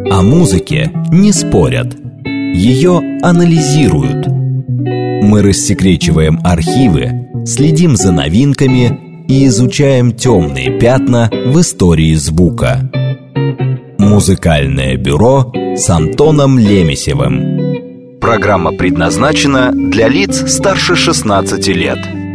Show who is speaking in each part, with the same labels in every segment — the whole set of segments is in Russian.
Speaker 1: О музыке не спорят, ее анализируют. Мы рассекречиваем архивы, следим за новинками и изучаем темные пятна в истории звука. Музыкальное бюро с Антоном Лемесевым. Программа предназначена для лиц старше 16 лет.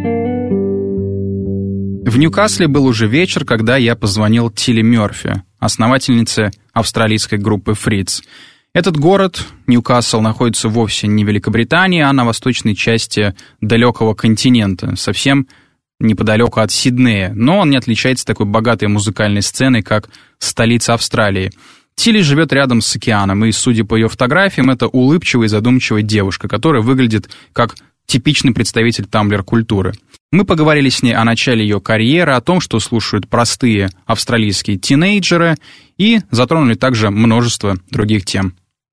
Speaker 2: В Ньюкасле был уже вечер, когда я позвонил Тилли Мёрфи, основательнице австралийской группы Fritz. Этот город, Ньюкасл, находится вовсе не в Великобритании, а на восточной части далекого континента, совсем неподалеку от Сиднея, но он не отличается такой богатой музыкальной сценой, как столица Австралии. Тилли живет рядом с океаном, и, судя по ее фотографиям, это улыбчивая и задумчивая девушка, которая выглядит как типичный представитель тамблер-культуры. Мы поговорили с ней о начале ее карьеры, о том, что слушают простые австралийские тинейджеры, и затронули также множество других тем.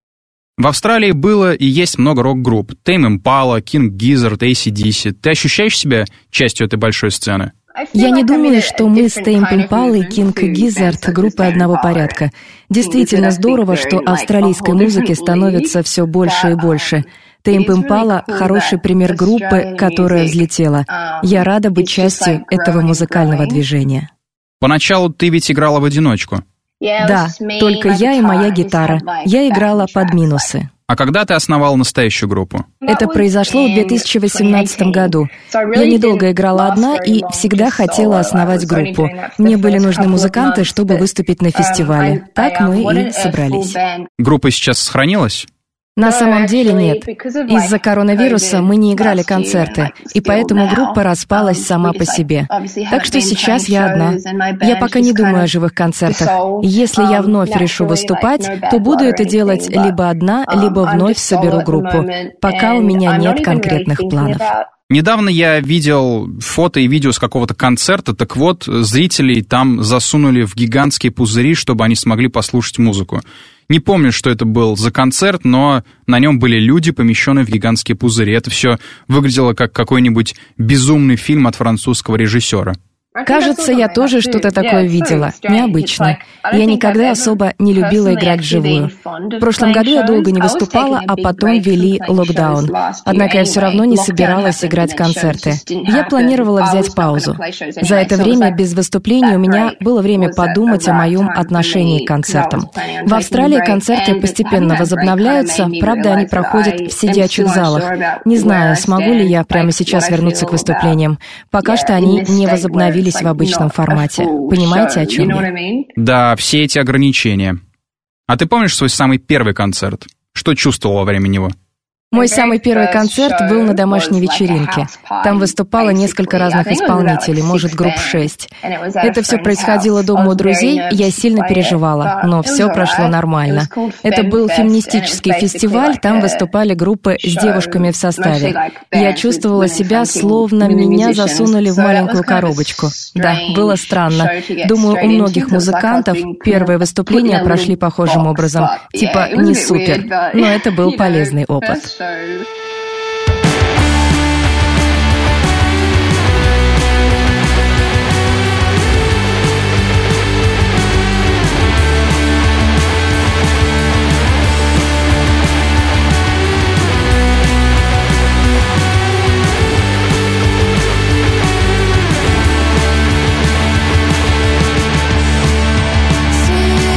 Speaker 2: В Австралии было и есть много рок-групп: Tame Impala, King Gizzard, AC/DC. Ты ощущаешь себя частью этой большой сцены?
Speaker 3: Я не думаю, что мы с Tame Impala и King Gizzard группы одного порядка. Действительно здорово, что австралийской музыки становится все больше и больше. Tame Impala — хороший пример группы, которая взлетела. Я рада быть частью этого музыкального движения.
Speaker 2: Поначалу ты ведь играла в одиночку.
Speaker 3: Да, только я и моя гитара. Я играла под минусы.
Speaker 2: А когда ты основала настоящую группу?
Speaker 3: Это произошло в 2018 году. Я недолго играла одна и всегда хотела основать группу. Мне были нужны музыканты, чтобы выступить на фестивале. Так мы и собрались.
Speaker 2: Группа сейчас сохранилась?
Speaker 3: На самом деле нет. Из-за коронавируса мы не играли концерты, и поэтому группа распалась сама по себе. Так что сейчас я одна. Я пока не думаю о живых концертах. Если я вновь решу выступать, то буду это делать либо одна, либо вновь соберу группу. Пока у меня нет конкретных планов.
Speaker 2: Недавно я видел фото и видео с какого-то концерта, так вот, зрителей там засунули в гигантские пузыри, чтобы они смогли послушать музыку. Не помню, что это был за концерт, но на нем были люди, помещенные в гигантские пузыри. Это все выглядело как какой-нибудь безумный фильм от французского режиссера.
Speaker 3: Кажется, я тоже что-то такое видела. Необычно. Я никогда особо не любила играть вживую. В прошлом году я долго не выступала, а потом ввели локдаун. Однако я все равно не собиралась играть концерты. Я планировала взять паузу. За это время без выступлений у меня было время подумать о моем отношении к концертам. В Австралии концерты постепенно возобновляются, правда, они проходят в сидячих залах. Не знаю, смогу ли я прямо сейчас вернуться к выступлениям. Пока что они не возобновились в обычном формате. Понимаете, о чем я?
Speaker 2: Да, все эти ограничения. А ты помнишь свой самый первый концерт? Что чувствовал во время него?
Speaker 3: Мой самый первый концерт был на домашней вечеринке. Там выступало несколько разных исполнителей, может, групп 6. Это все происходило дома у друзей, я сильно переживала, но все прошло нормально. Это был феминистический фестиваль, там выступали группы с девушками в составе. Я чувствовала себя, словно меня засунули в маленькую коробочку. Да, было странно. Думаю, у многих музыкантов первые выступления прошли похожим образом. Типа не супер, но это был полезный опыт.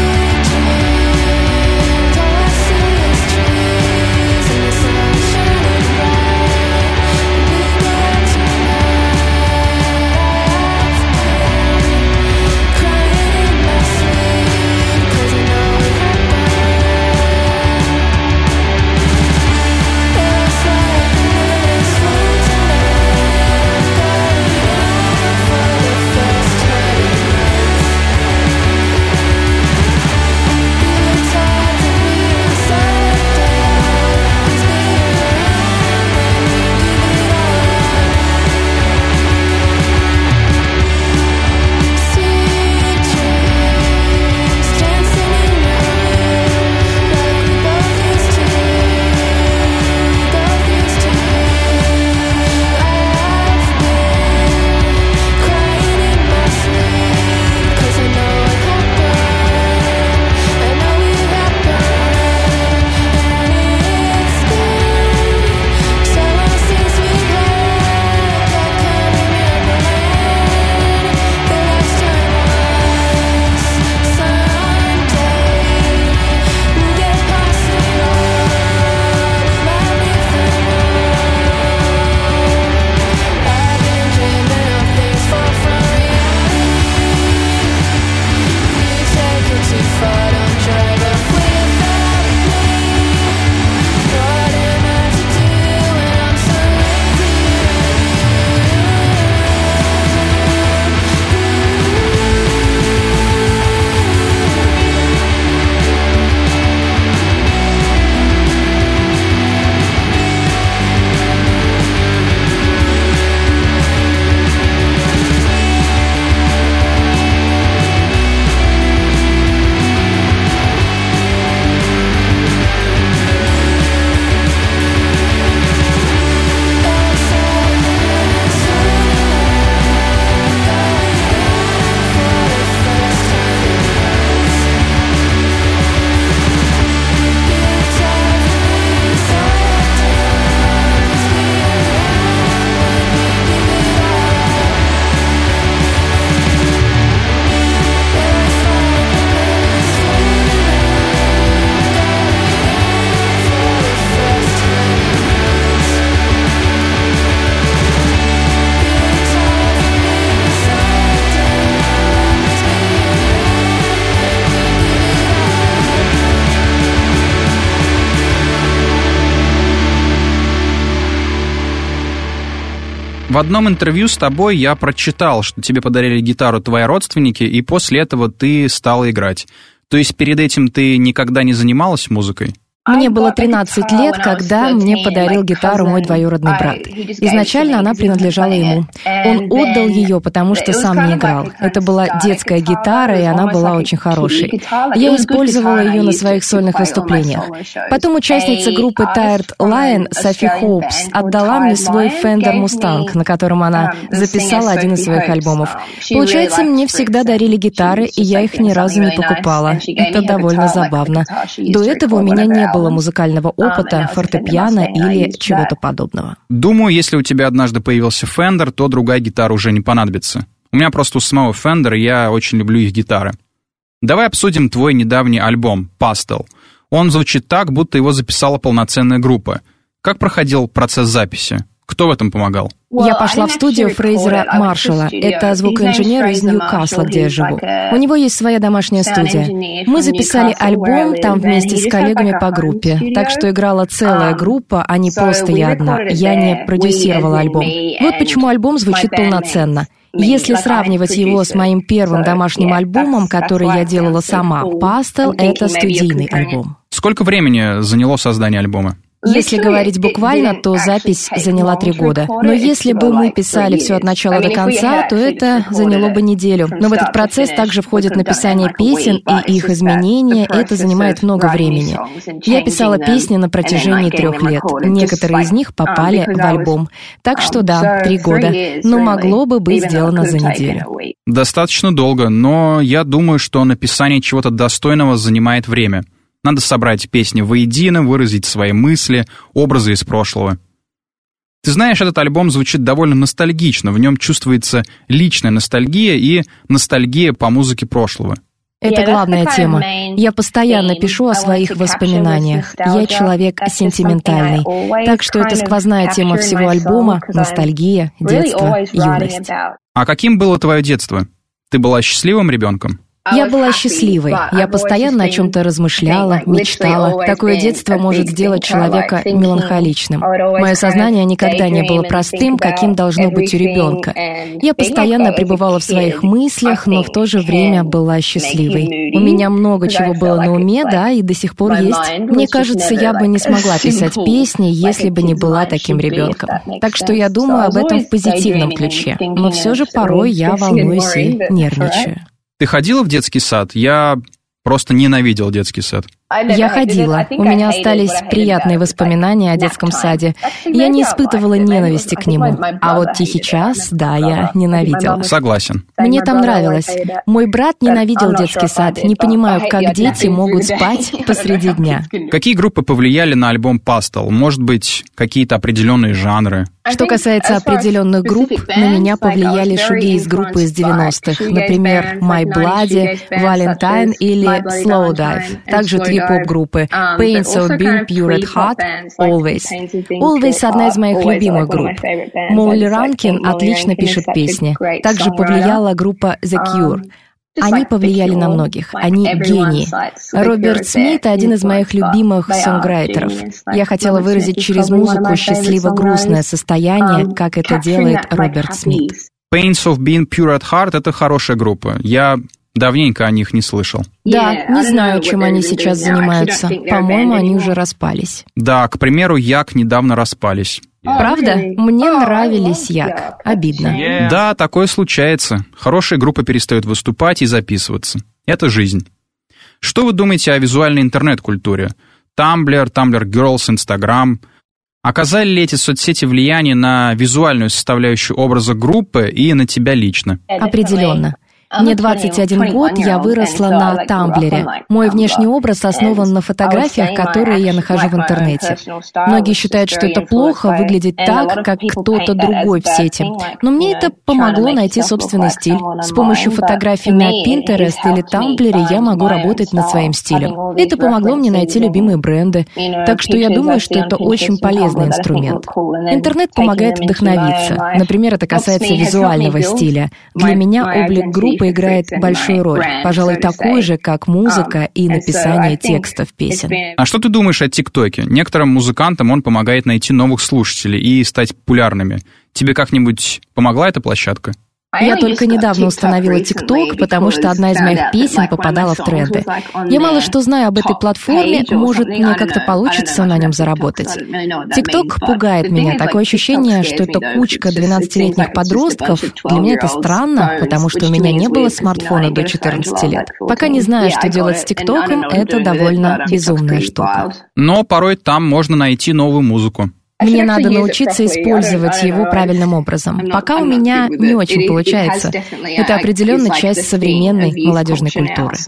Speaker 4: Shadow
Speaker 2: В одном интервью с тобой я прочитал, что тебе подарили гитару твои родственники, и после этого ты стала играть. То есть перед этим ты никогда не занималась музыкой?
Speaker 3: Мне было 13 лет, когда мне подарил гитару мой двоюродный брат. Изначально она принадлежала ему. Он отдал ее, потому что сам не играл. Это была детская гитара, и она была очень хорошей. Я использовала ее на своих сольных выступлениях. Потом участница группы Tired Lion, Софи Хоупс, отдала мне свой Fender Mustang, на котором она записала один из своих альбомов. Получается, мне всегда дарили гитары, и я их ни разу не покупала. Это довольно забавно. До этого у меня не было музыкального опыта, фортепиано или чего-то подобного.
Speaker 2: Думаю, если у тебя однажды появился Fender, то другая гитара уже не понадобится. У меня просто у самого Fender, и я очень люблю их гитары. Давай обсудим твой недавний альбом «Pastel». Он звучит так, будто его записала полноценная группа. Как проходил процесс записи? Кто в этом помогал?
Speaker 3: Я пошла в студию Фрейзера Маршалла. Это звукоинженер из Ньюкасла, где я живу. У него есть своя домашняя студия. Мы записали альбом там вместе с коллегами по группе. Так что играла целая группа, а не просто я одна. Я не продюсировала альбом. Вот почему альбом звучит полноценно. Если сравнивать его с моим первым домашним альбомом, который я делала сама, «Pastel» — это студийный альбом.
Speaker 2: Сколько времени заняло создание альбома?
Speaker 3: Если говорить буквально, то запись заняла 3 года. Но если бы мы писали все от начала до конца, то это заняло бы неделю. Но в этот процесс также входит написание песен и их изменения, и это занимает много времени. Я писала песни на протяжении 3 лет. Некоторые из них попали в альбом. Так что да, 3 года. Но могло бы быть сделано за неделю.
Speaker 2: Достаточно долго, но я думаю, что написание чего-то достойного занимает время. Надо собрать песни воедино, выразить свои мысли, образы из прошлого. Ты знаешь, этот альбом звучит довольно ностальгично, в нем чувствуется личная ностальгия и ностальгия по музыке прошлого.
Speaker 3: Это главная тема. Я постоянно пишу о своих воспоминаниях. Я человек сентиментальный. Так что это сквозная тема всего альбома — ностальгия, детство, юность.
Speaker 2: А каким было твое детство? Ты была счастливым ребенком?
Speaker 3: Я была счастливой. Я постоянно о чем-то размышляла, мечтала. Такое детство может сделать человека меланхоличным. Мое сознание никогда не было простым, каким должно быть у ребенка. Я постоянно пребывала в своих мыслях, но в то же время была счастливой. У меня много чего было на уме, да, и до сих пор есть. Мне кажется, я бы не смогла писать песни, если бы не была таким ребенком. Так что я думаю об этом в позитивном ключе. Но все же порой я волнуюсь и нервничаю.
Speaker 2: Ты ходила в детский сад? Я просто ненавидел детский сад.
Speaker 3: Я ходила. У меня остались приятные воспоминания о детском саде. Я не испытывала ненависти к нему. А вот «Тихий час», да, я ненавидела.
Speaker 2: Согласен.
Speaker 3: Мне там нравилось. Мой брат ненавидел детский сад. Не понимаю, как дети могут спать посреди дня.
Speaker 2: Какие группы повлияли на альбом «Pastel»? Может быть, какие-то определенные жанры?
Speaker 3: Что касается определенных групп, на меня повлияли шугейз-группы из 90-х. Например, My Bloody, Valentine или Slowdive. Также 3 поп-группы Pains of Being Pure at Heart, Always. Always — одна из моих любимых групп. Молли Ранкин отлично пишет песни. Также повлияла группа The Cure. Они повлияли на многих. Они гении. Роберт Смит — один из моих любимых сонграйтеров. Я хотела выразить через музыку счастливо-грустное состояние, как это делает Роберт Смит.
Speaker 2: Pains of Being Pure at Heart — это хорошая группа. Я давненько о них не слышал.
Speaker 3: Да, не знаю, чем они сейчас занимаются. По-моему, они уже распались.
Speaker 2: Да, к примеру, Як недавно распались.
Speaker 3: Правда? Мне нравились Як. Обидно.
Speaker 2: Да, такое случается. Хорошие группы перестают выступать и записываться. Это жизнь. Что вы думаете о визуальной интернет-культуре? Tumblr, Tumblr Girls, Instagram. Оказали ли эти соцсети влияние на визуальную составляющую образа группы и на тебя лично?
Speaker 3: Определенно. Мне 21 год, я выросла на Тамблере. Мой внешний образ основан на фотографиях, которые я нахожу в интернете. Многие считают, что это плохо выглядеть так, как кто-то другой в сети. Но мне это помогло найти собственный стиль. С помощью фотографий на Pinterest или Тамблере я могу работать над своим стилем. Это помогло мне найти любимые бренды. Так что я думаю, что это очень полезный инструмент. Интернет помогает вдохновиться. Например, это касается визуального стиля. Для меня облик группы группа играет большую роль, пожалуй, такую же, как музыка и написание текстов песен.
Speaker 2: А что ты думаешь о ТикТоке? Некоторым музыкантам он помогает найти новых слушателей и стать популярными. Тебе как-нибудь помогла эта площадка?
Speaker 3: Я только недавно установила TikTok, потому что одна из моих песен попадала в тренды. Я мало что знаю об этой платформе, может, мне как-то получится на нем заработать. TikTok пугает меня. Такое ощущение, что это кучка 12-летних подростков. Для меня это странно, потому что у меня не было смартфона до 14 лет. Пока не знаю, что делать с TikTok'ом, это довольно безумная штука.
Speaker 2: Но порой там можно найти новую музыку.
Speaker 3: Мне надо научиться использовать его правильным образом. Пока у меня не очень получается. Это определенно часть современной молодежной культуры.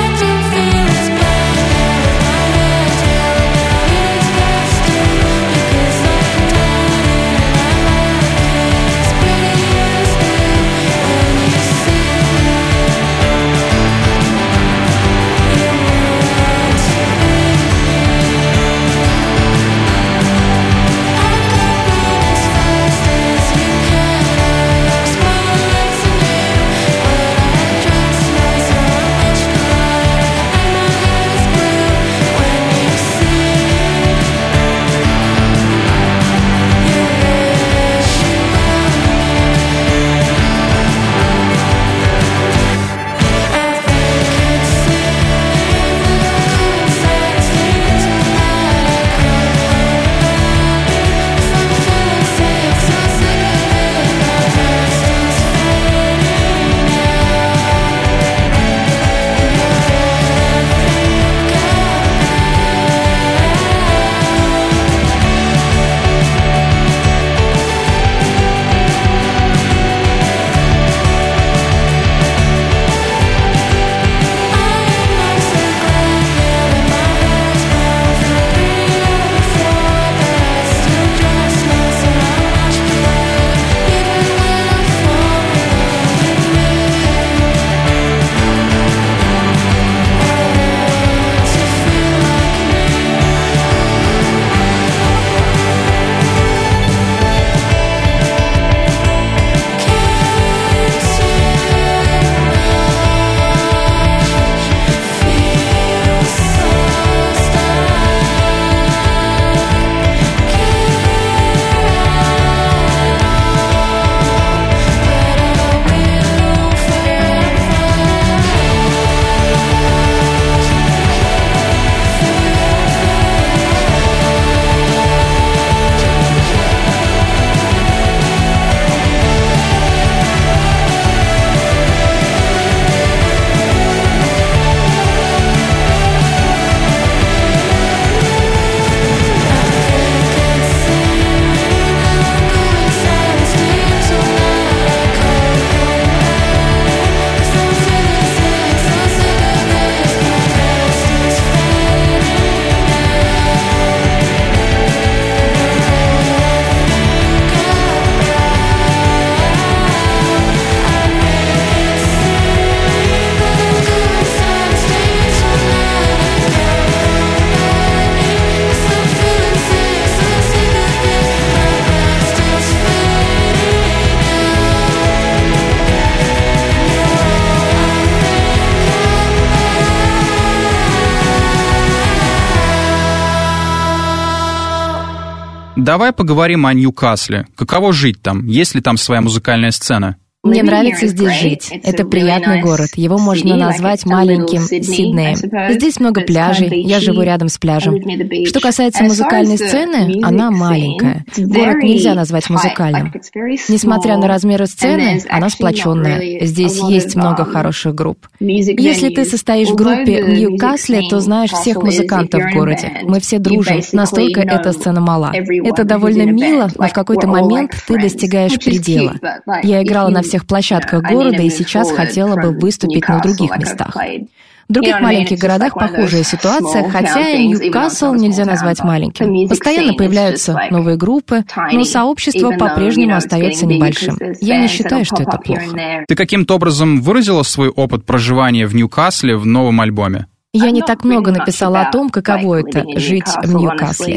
Speaker 2: Давай поговорим о Ньюкасле. Каково жить там? Есть ли там своя музыкальная сцена?
Speaker 3: Мне нравится здесь жить. Это приятный город. Его можно назвать маленьким Сиднеем. Здесь много пляжей. Я живу рядом с пляжем. Что касается музыкальной сцены, она маленькая. Город нельзя назвать музыкальным. Несмотря на размеры сцены, она сплоченная. Здесь есть много хороших групп. Если ты состоишь в группе в Ньюкасле, то знаешь всех музыкантов в городе. Мы все дружим. Настолько эта сцена мала. Это довольно мило, но в какой-то момент ты достигаешь предела. Я играла на всех площадках города и сейчас хотела бы выступить на других местах. В других маленьких городах похожая ситуация, хотя и Ньюкасл нельзя назвать маленьким. Постоянно появляются новые группы, но сообщество по-прежнему остается небольшим. Я не считаю, что это плохо.
Speaker 2: Ты каким-то образом выразила свой опыт проживания в Ньюкасле в новом альбоме?
Speaker 3: Я не так много написала о том, каково это — жить в Ньюкасле.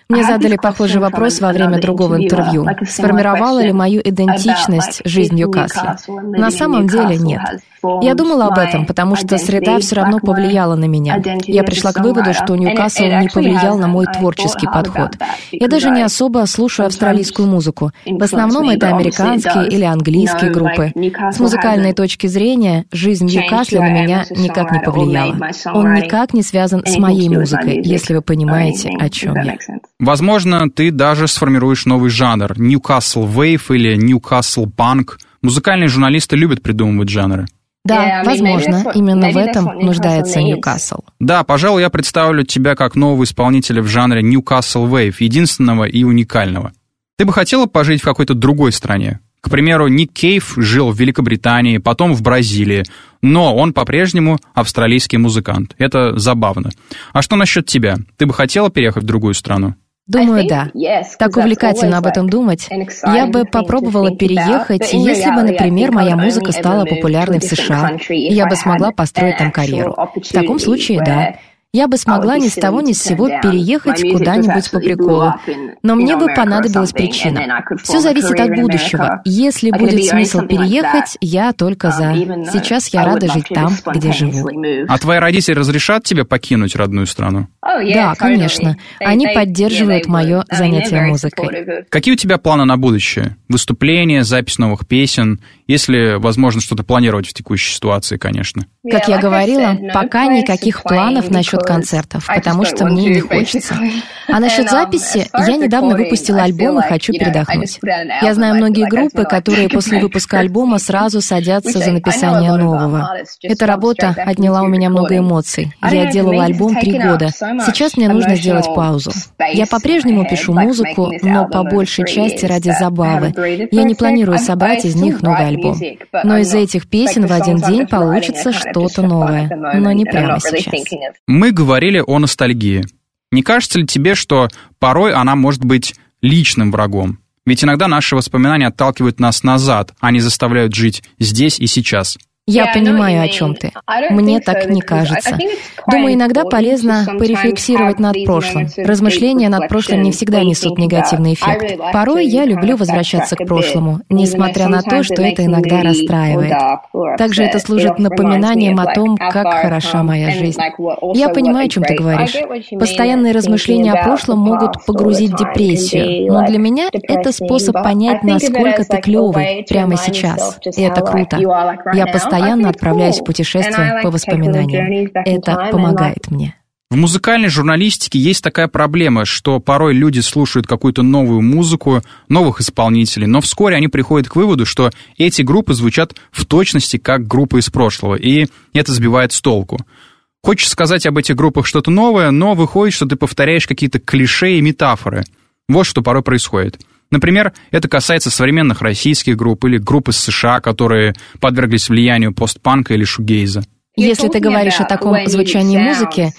Speaker 3: Мне задали похожий вопрос во время другого интервью. Сформировала ли мою идентичность жизнь в Ньюкасле? На самом деле нет. Я думала об этом, потому что среда все равно повлияла на меня. Я пришла к выводу, что Ньюкасл не повлиял на мой творческий подход. Я даже не особо слушаю австралийскую музыку. В основном это американские или английские группы. С музыкальной точки зрения, жизнь в Ньюкасле на меня никак не повлияла. Он никак не связан с моей музыкой, если вы понимаете, о чем я.
Speaker 2: Возможно, ты даже сформируешь новый жанр — Newcastle Wave или Newcastle Punk. Музыкальные журналисты любят придумывать жанры.
Speaker 3: Да, возможно, именно в этом нуждается Ньюкасл.
Speaker 2: Да, пожалуй, я представлю тебя как нового исполнителя в жанре Newcastle Wave, единственного и уникального. Ты бы хотела пожить в какой-то другой стране? К примеру, Ник Кейв жил в Великобритании, потом в Бразилии, но он по-прежнему австралийский музыкант. Это забавно. А что насчет тебя? Ты бы хотела переехать в другую страну?
Speaker 3: Думаю, да. Так увлекательно об этом думать. Я бы попробовала переехать, если бы, например, моя музыка стала популярной в США, и я бы смогла построить там карьеру. В таком случае, да. Я бы смогла ни с того ни с сего переехать куда-нибудь по приколу. Но мне бы понадобилась причина. Все зависит от будущего. Если будет смысл переехать, я только за. Сейчас я рада жить там, где живу.
Speaker 2: А твои родители разрешат тебе покинуть родную страну?
Speaker 3: Да, конечно. Они поддерживают мое занятие музыкой.
Speaker 2: Какие у тебя планы на будущее? Выступления, запись новых песен? Если возможно что-то планировать в текущей ситуации, конечно.
Speaker 3: Как я говорила, пока никаких планов насчет концертов, потому что мне не хочется. А насчет записи, я недавно выпустила альбом и хочу передохнуть. Я знаю многие группы, которые после выпуска альбома сразу садятся за написание нового. Эта работа отняла у меня много эмоций. Я делала альбом 3 года. Сейчас мне нужно сделать паузу. Я по-прежнему пишу музыку, но по большей части ради забавы. Я не планирую собрать из них новый альбом. Но из этих песен в один день получится что-то новое. Но не прямо сейчас.
Speaker 2: Мы говорили о ностальгии. Не кажется ли тебе, что порой она может быть личным врагом? Ведь иногда наши воспоминания отталкивают нас назад, а не заставляют жить здесь и сейчас.
Speaker 3: Я понимаю, о чем ты. Мне так не кажется. Думаю, иногда полезно порефлексировать над прошлым. Размышления над прошлым не всегда несут негативный эффект. Порой я люблю возвращаться к прошлому, несмотря на то, что это иногда расстраивает. Также это служит напоминанием о том, как хороша моя жизнь. Я понимаю, о чем ты говоришь. Постоянные размышления о прошлом могут погрузить в депрессию, но для меня это способ понять, насколько ты клевый прямо сейчас. И это круто. Я постоянно отправляюсь в путешествие по воспоминаниям. Это помогает мне.
Speaker 2: В музыкальной журналистике есть такая проблема, что порой люди слушают какую-то новую музыку, новых исполнителей, но вскоре они приходят к выводу, что эти группы звучат в точности как группы из прошлого, и это сбивает с толку. Хочешь сказать об этих группах что-то новое, но выходит, что ты повторяешь какие-то клише и метафоры. Вот что порой происходит. Например, это касается современных российских групп или групп из США, которые подверглись влиянию постпанка или шугейза.
Speaker 3: Если ты говоришь о таком звучании музыки,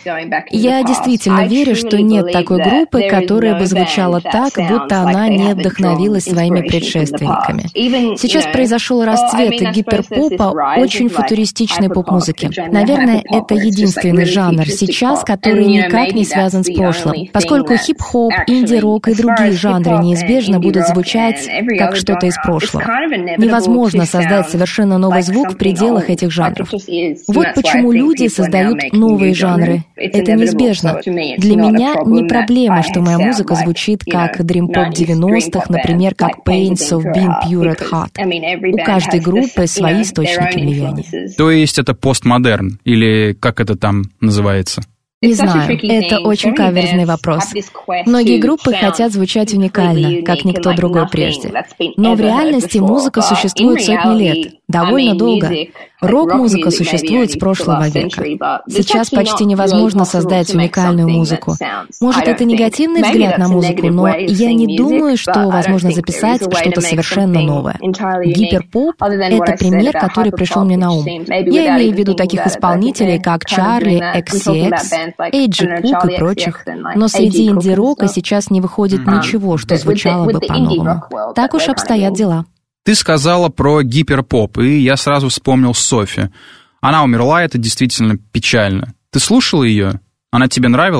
Speaker 3: я действительно верю, что нет такой группы, которая бы звучала так, будто она не вдохновилась своими предшественниками. Сейчас произошел расцвет гиперпопа, очень футуристичной поп-музыки. Наверное, это единственный жанр сейчас, который никак не связан с прошлым, поскольку хип-хоп, инди-рок и другие жанры неизбежно будут звучать как что-то из прошлого. Невозможно создать совершенно новый звук в пределах этих жанров. Вот почему люди создают новые жанры. Это неизбежно. Для меня не проблема, что моя музыка звучит как дрим-поп 90-х, например, как Pains of Being Pure at Heart. У каждой группы свои источники влияния.
Speaker 2: То есть это постмодерн, или как это там называется?
Speaker 3: Не знаю, это очень каверзный вопрос. Многие группы хотят звучать уникально, как никто другой прежде. Но в реальности музыка существует сотни лет, довольно долго. Рок-музыка существует с прошлого века. Сейчас почти невозможно создать уникальную музыку. Может, это негативный взгляд на музыку, но я не думаю, что возможно записать что-то совершенно новое. Гиперпоп — это пример, который пришел мне на ум. Я имею в виду таких исполнителей, как Чарли, XCX, Эйджи Кук и прочих. Но среди инди-рока сейчас не выходит ничего, что звучало бы по-новому. Так уж обстоят дела.
Speaker 2: Ты сказала про гиперпоп, и я сразу вспомнил Софи. Она умерла, это действительно печально. Ты слушала ее? Она тебе нравилась?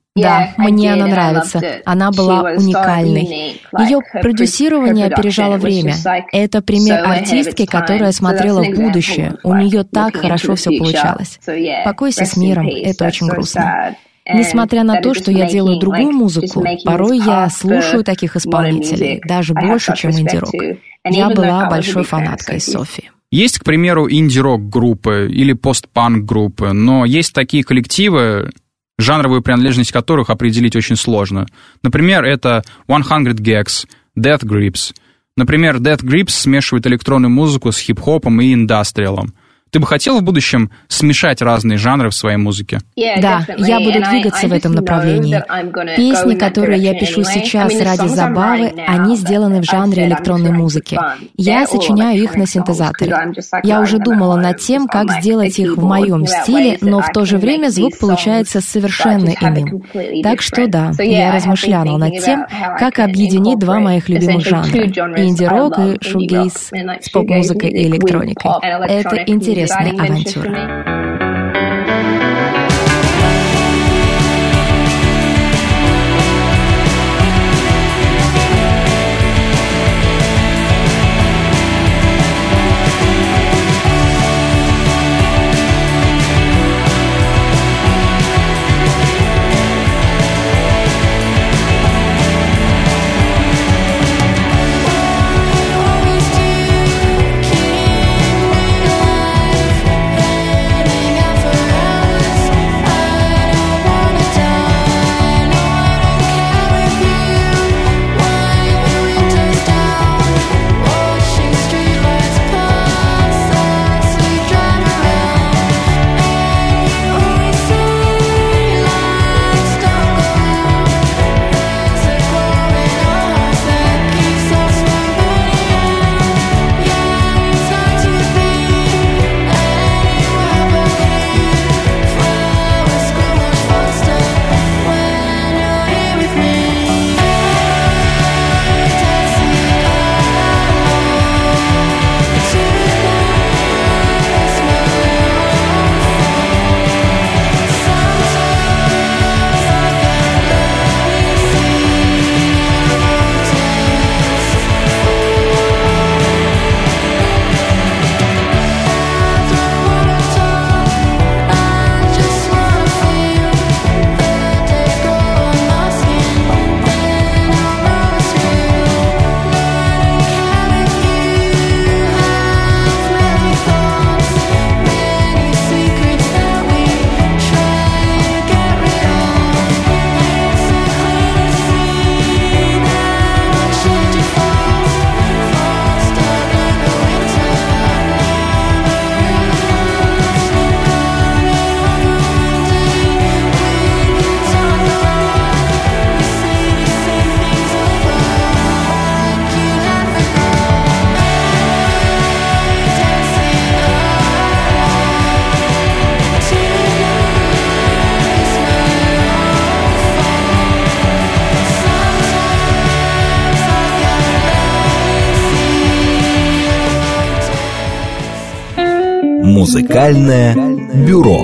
Speaker 3: Да, мне она нравится. Она была уникальной. Ее продюсирование опережало время. Это пример артистки, которая смотрела в будущее. У нее так хорошо все получалось. Покойся с миром, это очень грустно. Несмотря на то, что я делаю другую музыку, порой я слушаю таких исполнителей, даже больше, чем инди-рок. Я была большой фанаткой Софи.
Speaker 2: Есть, к примеру, инди-рок-группы или пост-панк-группы, но есть такие коллективы, жанровую принадлежность которых определить очень сложно. Например, это 100 Gags, Death Grips. Например, Death Grips смешивает электронную музыку с хип-хопом и индастриалом. Ты бы хотел в будущем смешать разные жанры в своей музыке?
Speaker 3: Да, я буду двигаться в этом направлении. Песни, которые я пишу сейчас ради забавы, они сделаны в жанре электронной музыки. Я сочиняю их на синтезаторе. Я уже думала над тем, как сделать их в моем стиле, но в то же время звук получается совершенно иным. Так что да, я размышляла над тем, как объединить два моих любимых жанра — инди-рок и шугейз с поп-музыкой и электроникой. Это интересная авантюра.
Speaker 1: Музыкальное бюро.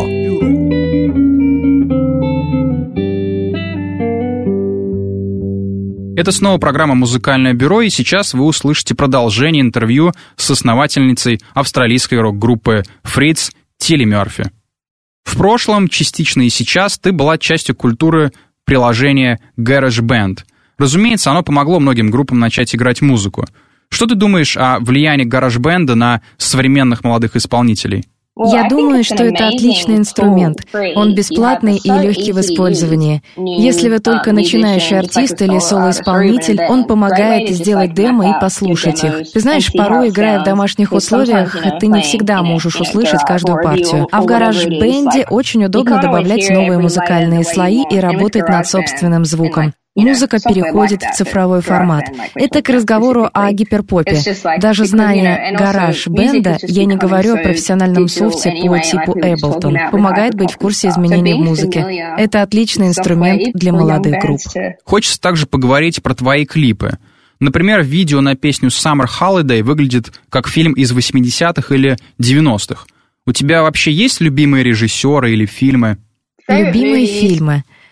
Speaker 2: Это снова программа «Музыкальное бюро», и сейчас вы услышите продолжение интервью с основательницей австралийской рок-группы Fritz Тилли Мёрфи. В прошлом, частично и сейчас, ты была частью культуры приложения GarageBand. Разумеется, оно помогло многим группам начать играть музыку. Что ты думаешь о влиянии GarageBand на современных молодых исполнителей?
Speaker 3: Я думаю, что это отличный инструмент. Он бесплатный и легкий в использовании. Если вы только начинающий артист или соло-исполнитель, он помогает сделать демо и послушать их. Ты знаешь, порой, играя в домашних условиях, ты не всегда можешь услышать каждую партию. А в GarageBand очень удобно добавлять новые музыкальные слои и работать над собственным звуком. Музыка переходит в цифровой формат. Это к разговору о гиперпопе. Даже зная GarageBand, я не говорю о профессиональном софте по типу Ableton, помогает быть в курсе изменений в музыке. Это отличный инструмент для молодых групп.
Speaker 2: Хочется также поговорить про твои клипы. Например, видео на песню Summer Holiday выглядит как фильм из 80-х или 90-х. У тебя вообще есть любимые режиссеры или фильмы?
Speaker 3: Любимые фильмы.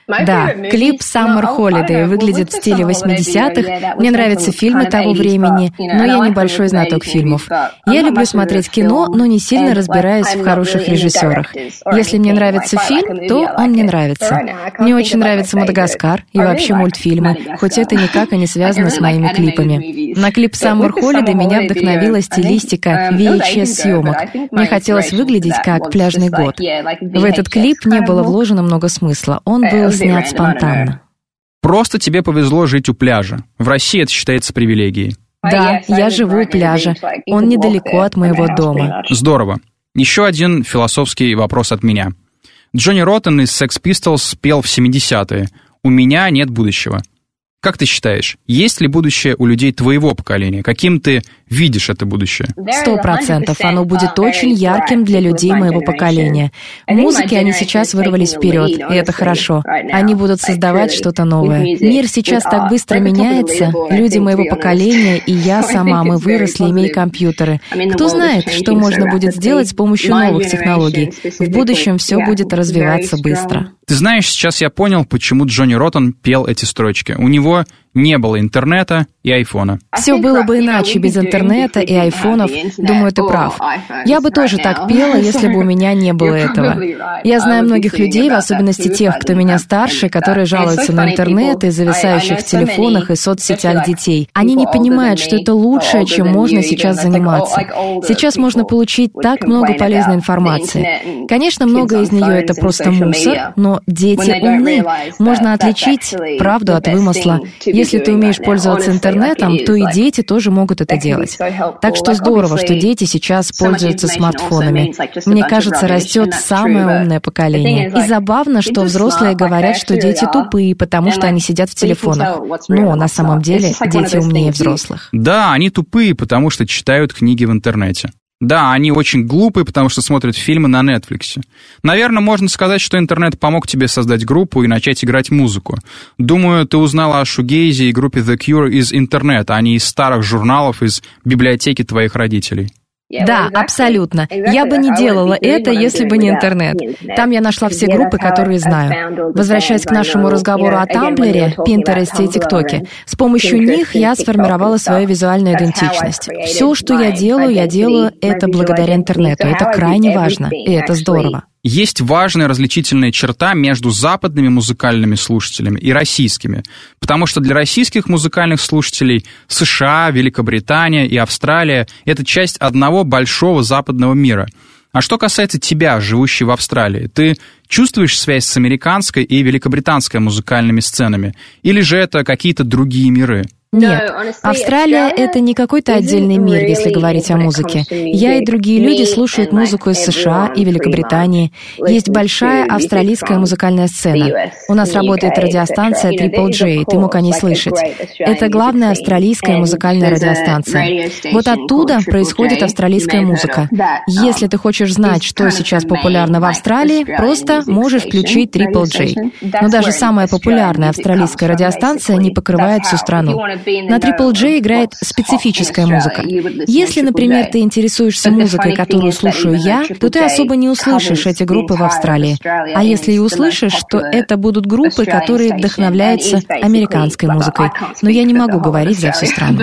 Speaker 3: Да, клип «Summer Holiday» выглядит в стиле 80-х. Мне нравятся фильмы того времени, но я небольшой знаток фильмов. Я люблю смотреть кино, но не сильно разбираюсь в хороших режиссерах. Если мне нравится фильм, то он мне нравится. Мне очень нравится «Мадагаскар» и вообще мультфильмы, хоть это никак и не связано с моими клипами. На клип «Summer Holiday» меня вдохновила стилистика VHS-съемок. Мне хотелось выглядеть как пляжный год. В этот клип не было вложено много смысла. Он был снят спонтанно.
Speaker 2: Просто тебе повезло жить у пляжа. В России это считается привилегией.
Speaker 3: Да, я живу у пляжа. Он недалеко от моего дома.
Speaker 2: Здорово. Еще один философский вопрос от меня. Джонни Роттен из Sex Pistols пел в 70-е «У меня нет будущего». Как ты считаешь, есть ли будущее у людей твоего поколения? Каким ты видишь это будущее?
Speaker 3: 100%. Оно будет очень ярким для людей моего поколения. В музыке они сейчас вырвались вперед, и это хорошо. Они будут создавать что-то новое. Мир сейчас так быстро меняется. Люди моего поколения и я сама, мы выросли, имея компьютеры. Кто знает, что можно будет сделать с помощью новых технологий? В будущем все будет развиваться быстро.
Speaker 2: Ты знаешь, сейчас я понял, почему Джонни Роттен пел эти строчки. У него не было интернета и айфона.
Speaker 3: Все было бы иначе без интернета и айфонов. Думаю, ты прав. Я бы тоже так пела, если бы у меня не было этого. Я знаю многих людей, в особенности тех, кто меня старше, которые жалуются на интернет и зависающих в телефонах и соцсетях детей. Они не понимают, что это лучшее, чем можно сейчас заниматься. Сейчас можно получить так много полезной информации. Конечно, многое из нее это просто мусор, но дети умны. Можно отличить правду от вымысла. Если ты умеешь пользоваться интернетом, то и дети тоже могут это делать. Так что здорово, что дети сейчас пользуются смартфонами. Мне кажется, растет самое умное поколение. И забавно, что взрослые говорят, что дети тупые, потому что они сидят в телефонах. Но на самом деле дети умнее взрослых.
Speaker 2: Да, они тупые, потому что читают книги в интернете. Да, они очень глупые, потому что смотрят фильмы на Netflix. Наверное, можно сказать, что интернет помог тебе создать группу и начать играть музыку. Думаю, ты узнала о шугейзе и группе The Cure из интернета, а не из старых журналов из библиотеки твоих родителей.
Speaker 3: Да, абсолютно. Я бы не делала это, если бы не интернет. Там я нашла все группы, которые знаю. Возвращаясь к нашему разговору о Тамблере, Пинтересте и ТикТоке, с помощью них я сформировала свою визуальную идентичность. Все, что я делаю это благодаря интернету. Это крайне важно, и это здорово.
Speaker 2: Есть важная различительная черта между западными музыкальными слушателями и российскими, потому что для российских музыкальных слушателей США, Великобритания и Австралия — это часть одного большого западного мира. А что касается тебя, живущей в Австралии, ты чувствуешь связь с американской и великобританской музыкальными сценами, или же это какие-то другие миры?
Speaker 3: Нет, Австралия — это не какой-то отдельный мир, если говорить о музыке. Я и другие люди слушают музыку из США и Великобритании. Есть большая австралийская музыкальная сцена. У нас работает радиостанция Triple J, ты мог о ней слышать. Это главная австралийская музыкальная радиостанция. Вот оттуда происходит австралийская музыка. Если ты хочешь знать, что сейчас популярно в Австралии, просто можешь включить Triple J. Но даже самая популярная австралийская радиостанция не покрывает всю страну. На Triple J играет специфическая музыка. Если, например, ты интересуешься музыкой, которую слушаю я, то ты особо не услышишь эти группы в Австралии. А если и услышишь, то это будут группы, которые вдохновляются американской музыкой. Но я не могу говорить за всю страну.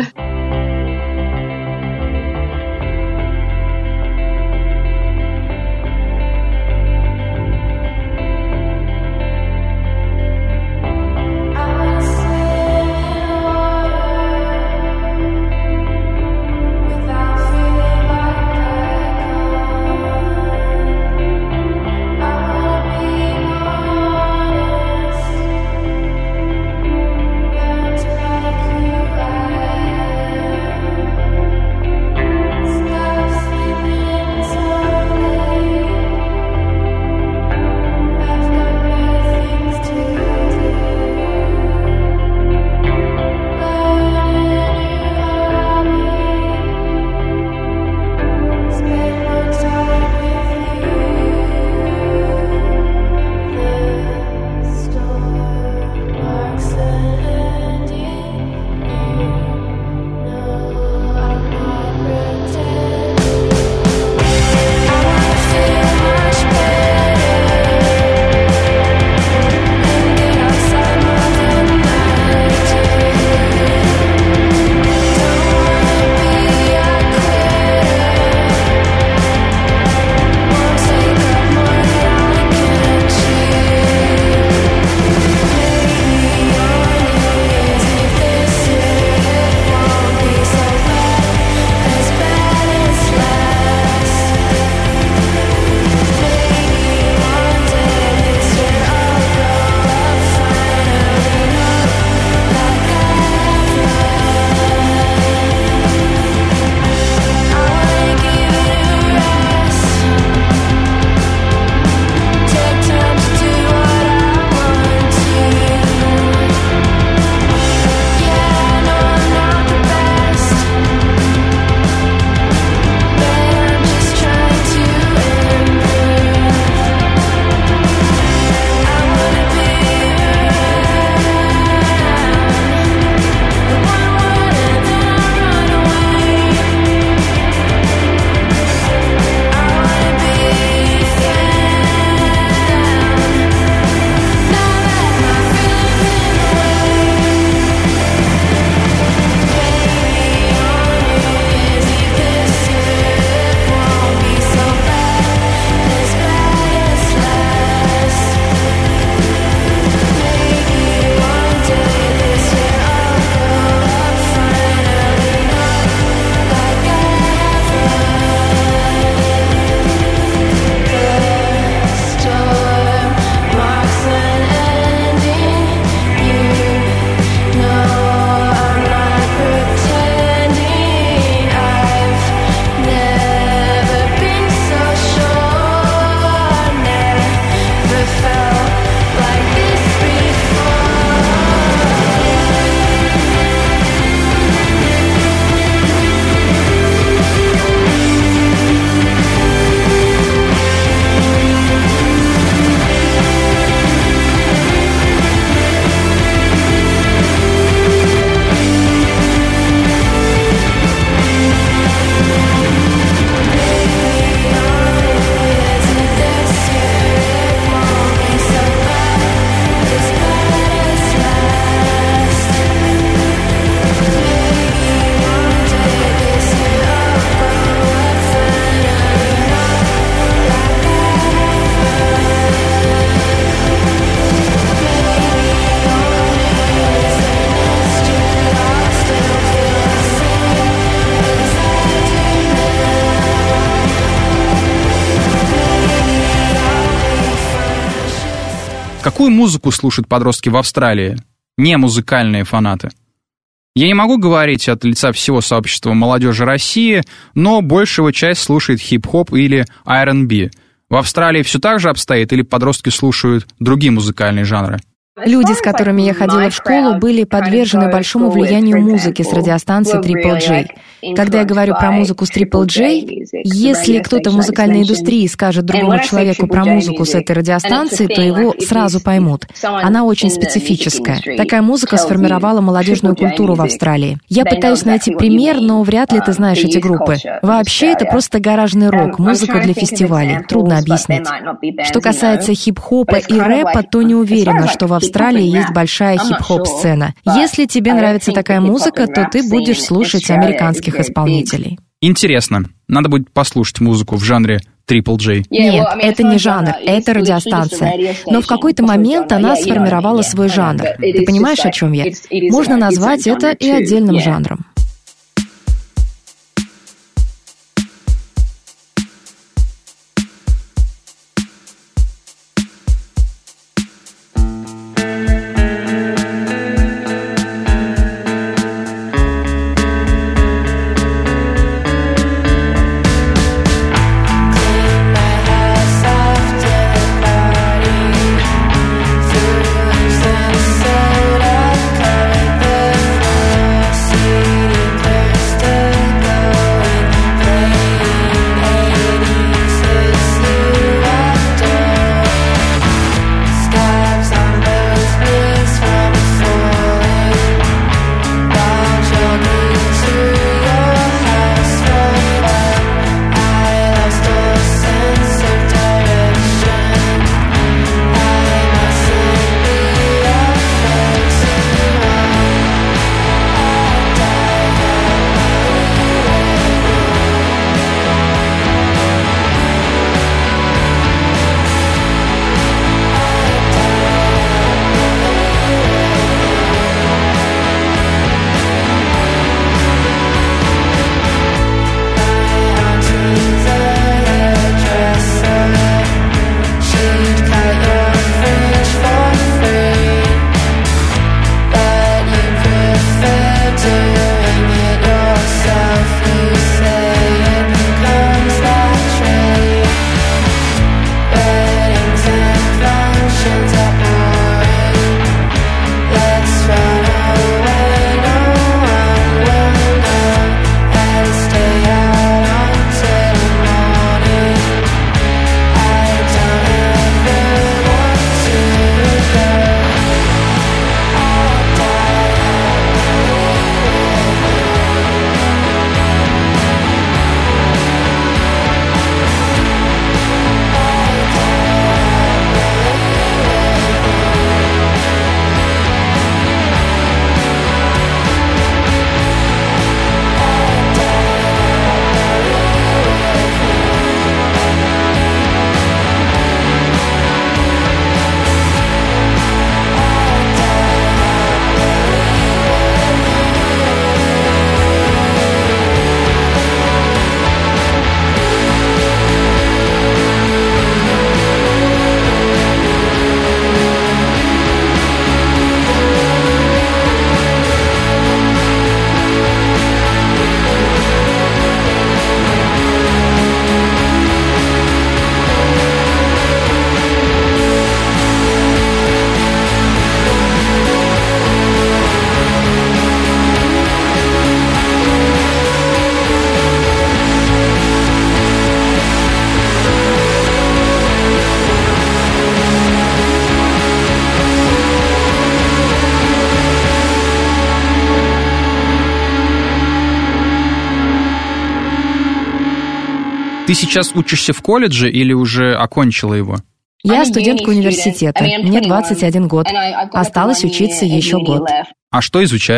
Speaker 2: Какую музыку слушают подростки в Австралии? Не музыкальные фанаты. Я не могу говорить от лица всего сообщества молодежи России, но большая часть слушает хип-хоп или R&B. В Австралии все так же обстоит, или подростки слушают другие музыкальные жанры?
Speaker 3: Люди, с которыми я ходила в школу, были подвержены большому влиянию музыки с радиостанции Triple J. Когда я говорю про музыку с Triple J, если кто-то в музыкальной индустрии скажет другому человеку про музыку с этой радиостанции, то его сразу поймут. Она очень специфическая. Такая музыка сформировала молодежную культуру в Австралии. Я пытаюсь найти пример, но вряд ли ты знаешь эти группы. Вообще, это просто гаражный рок, музыка для фестивалей. Трудно объяснить. Что касается хип-хопа и рэпа, то не уверена, что в Австралии есть большая хип-хоп-сцена. Если тебе нравится такая музыка, то ты будешь слушать американских исполнителей.
Speaker 2: Интересно. Надо будет послушать музыку в жанре Triple J.
Speaker 3: Нет, это не жанр, это радиостанция. Но в какой-то момент она сформировала свой жанр. Ты понимаешь, о чем я? Можно назвать это и отдельным жанром.
Speaker 2: Ты сейчас учишься в колледже или уже окончила его?
Speaker 3: Я студентка университета, мне 21 год. Осталось учиться еще год.
Speaker 2: А что изучаешь?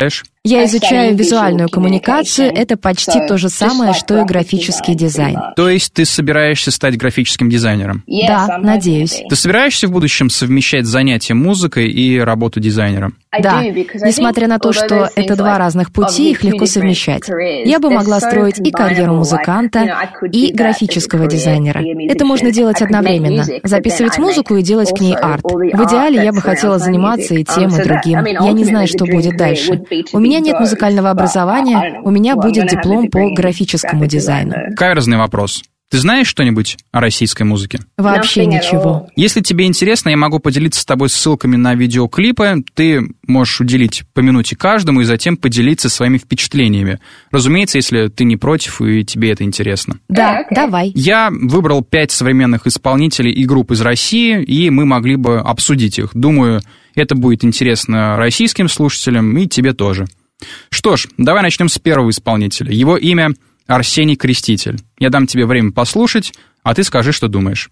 Speaker 3: Я изучаю визуальную коммуникацию, это почти то же самое, что и графический дизайн.
Speaker 2: То есть ты собираешься стать графическим дизайнером?
Speaker 3: Да, надеюсь.
Speaker 2: Ты собираешься в будущем совмещать занятия музыкой и работу дизайнером?
Speaker 3: Да, несмотря на то, что это два разных пути, их легко совмещать. Я бы могла строить и карьеру музыканта, и графического дизайнера. Это можно делать одновременно. Записывать музыку и делать к ней арт. В идеале я бы хотела заниматься и тем, и другим. Я не знаю, что будет дальше. У меня нет музыкального образования, у меня будет диплом по графическому дизайну.
Speaker 2: Каверзный вопрос. Ты знаешь что-нибудь о российской музыке?
Speaker 3: Вообще ничего.
Speaker 2: Если тебе интересно, я могу поделиться с тобой ссылками на видеоклипы. Ты можешь уделить по минуте каждому и затем поделиться своими впечатлениями. Разумеется, если ты не против и тебе это интересно.
Speaker 3: Да, давай.
Speaker 2: Я выбрал 5 современных исполнителей и групп из России, и мы могли бы обсудить их. Думаю, это будет интересно российским слушателям и тебе тоже. Что ж, давай начнем с первого исполнителя. Его имя Арсений Креститель. Я дам тебе время послушать, а ты скажи, что думаешь.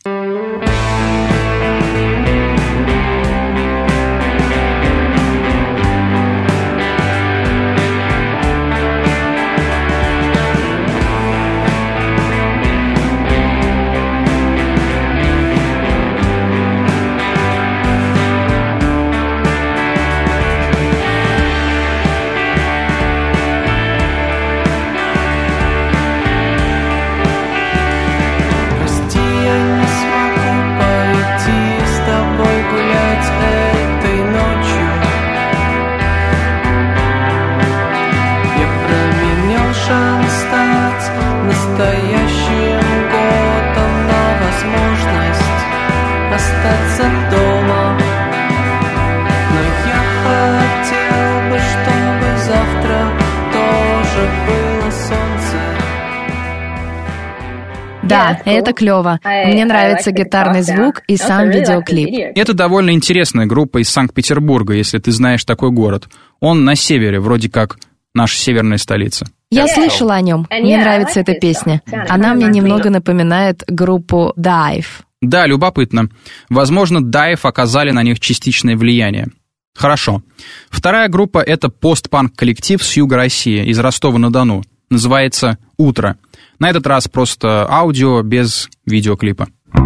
Speaker 3: Да, это клево. Мне нравится гитарный звук и сам видеоклип.
Speaker 2: Это довольно интересная группа из Санкт-Петербурга, если ты знаешь такой город. Он на севере, вроде как наша северная столица.
Speaker 3: Я слышала о нем. Мне нравится эта песня. Она мне немного напоминает группу Dive.
Speaker 2: Да, любопытно. Возможно, Dive оказали на них частичное влияние. Хорошо. Вторая группа — это постпанк-коллектив с юга России, из Ростова-на-Дону. Называется «Утро». На этот раз просто аудио без видеоклипа.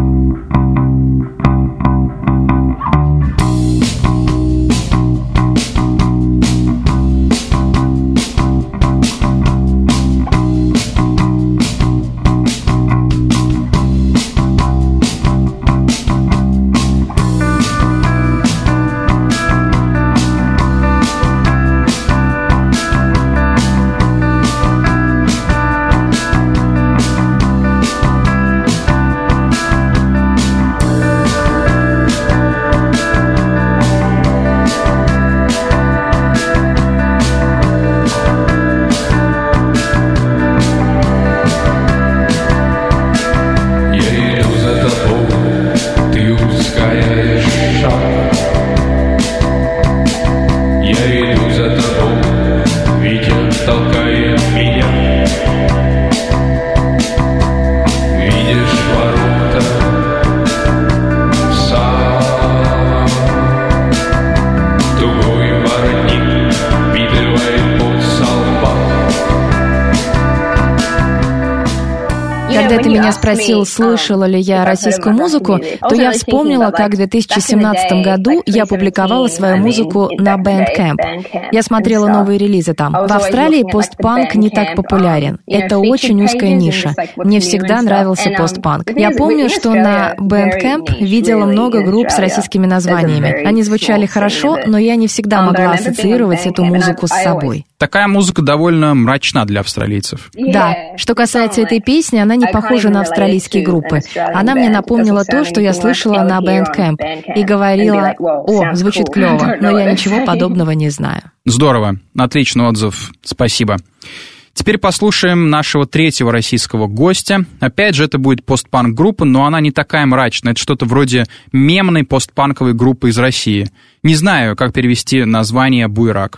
Speaker 3: Когда ты меня спросил, слышала ли я российскую музыку, то я вспомнила, как в 2017 году я публиковала свою музыку на Bandcamp. Я смотрела новые релизы там. В Австралии постпанк не так популярен. Это очень узкая ниша. Мне всегда нравился постпанк. Я помню, что на Bandcamp видела много групп с российскими названиями. Они звучали хорошо, но я не всегда могла ассоциировать эту музыку с собой.
Speaker 2: Такая музыка довольно мрачна для австралийцев.
Speaker 3: Да. Что касается этой песни, она не похожа на австралийские группы. Она мне напомнила то, что я слышала на Bandcamp, и говорила: «О, звучит клево», но я ничего подобного не знаю.
Speaker 2: Здорово. Отличный отзыв. Спасибо. Теперь послушаем нашего третьего российского гостя. Опять же, это будет постпанк-группа, но она не такая мрачная. Это что-то вроде мемной постпанковой группы из России. Не знаю, как перевести название «Буерак».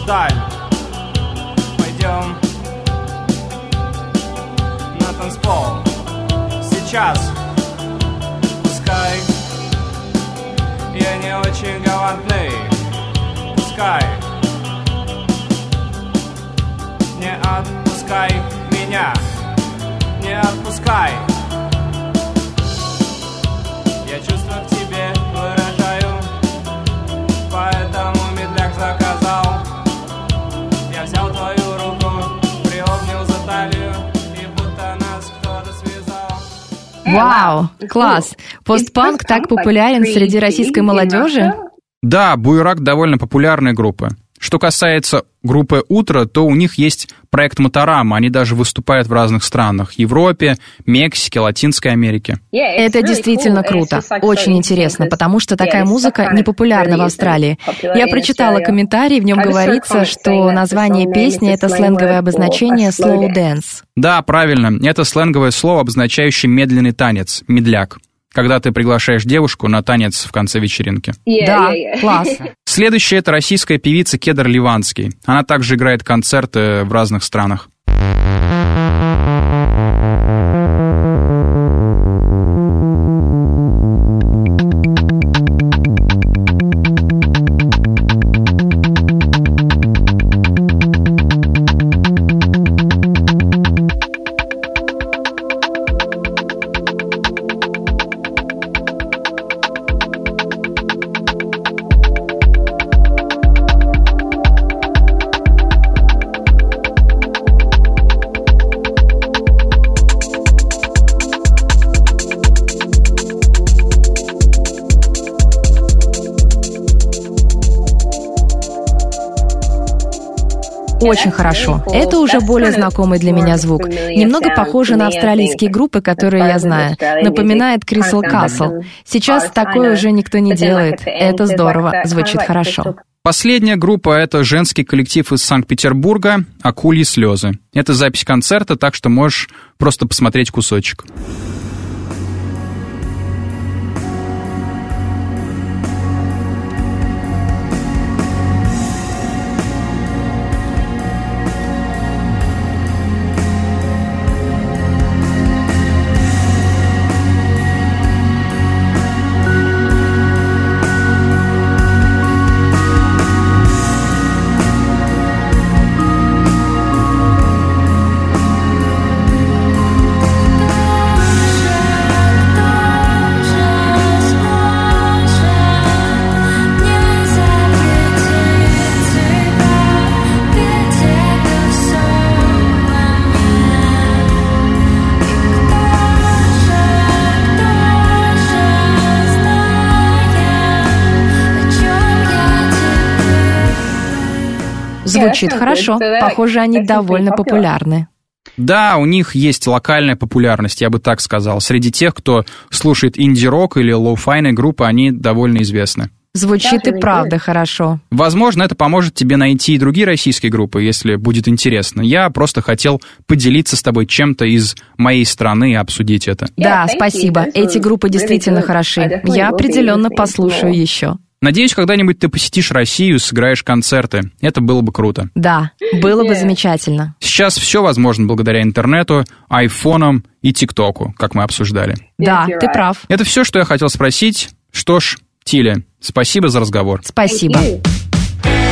Speaker 4: вдаль. Пойдем на танцпол сейчас. Пускай я не очень галантный, пускай не отпускай меня, не отпускай. Я чувства к тебе выражаю, поэтому медляк заказал. Я взял твою руку, приобнял за талию, и будто нас кто-то связал.
Speaker 3: Вау, класс! Постпанк так популярен среди российской молодежи?
Speaker 2: Да, буерак довольно популярная группа. Что касается группы «Утро», то у них есть проект «Моторама». Они даже выступают в разных странах. Европе, Мексике, Латинской Америке.
Speaker 3: Это действительно круто. Очень интересно, потому что такая музыка не популярна в Австралии. Я прочитала комментарий, в нем говорится, что название песни — это сленговое обозначение «slow dance».
Speaker 2: Да, правильно. Это сленговое слово, обозначающее медленный танец, медляк. Когда ты приглашаешь девушку на танец в конце вечеринки.
Speaker 3: Да, класс.
Speaker 2: Следующая — это российская певица Кедр Ливанский. Она также играет концерты в разных странах.
Speaker 3: Очень хорошо. Это уже более знакомый для меня звук. Немного похоже на австралийские группы, которые я знаю. Напоминает Crystal Castle. Сейчас такое уже никто не делает. Это здорово. Звучит хорошо.
Speaker 2: Последняя группа — это женский коллектив из Санкт-Петербурга «Акульи слезы». Это запись концерта, так что можешь просто посмотреть кусочек.
Speaker 3: Звучит хорошо. Похоже, они довольно популярны.
Speaker 2: Да, у них есть локальная популярность, я бы так сказал. Среди тех, кто слушает инди-рок или лоу-файные группы, они довольно известны.
Speaker 3: Звучит и правда хорошо.
Speaker 2: Возможно, это поможет тебе найти и другие российские группы, если будет интересно. Я просто хотел поделиться с тобой чем-то из моей страны и обсудить это.
Speaker 3: Да, спасибо. Эти группы действительно хороши. Я определенно послушаю еще.
Speaker 2: Надеюсь, когда-нибудь ты посетишь Россию, сыграешь концерты. Это было бы круто.
Speaker 3: Да, было бы замечательно.
Speaker 2: Сейчас все возможно благодаря интернету, айфонам и ТикТоку, как мы обсуждали.
Speaker 3: Да, ты прав.
Speaker 2: Это все, что я хотел спросить. Что ж, Тиля, спасибо за разговор.
Speaker 3: Спасибо.